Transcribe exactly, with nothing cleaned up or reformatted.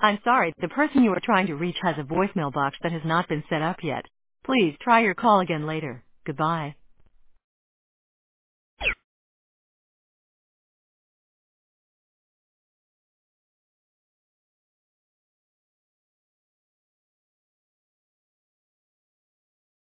I'm sorry, the person you are trying to reach has a voicemail box that has not been set up yet. Please try your call again later. Goodbye.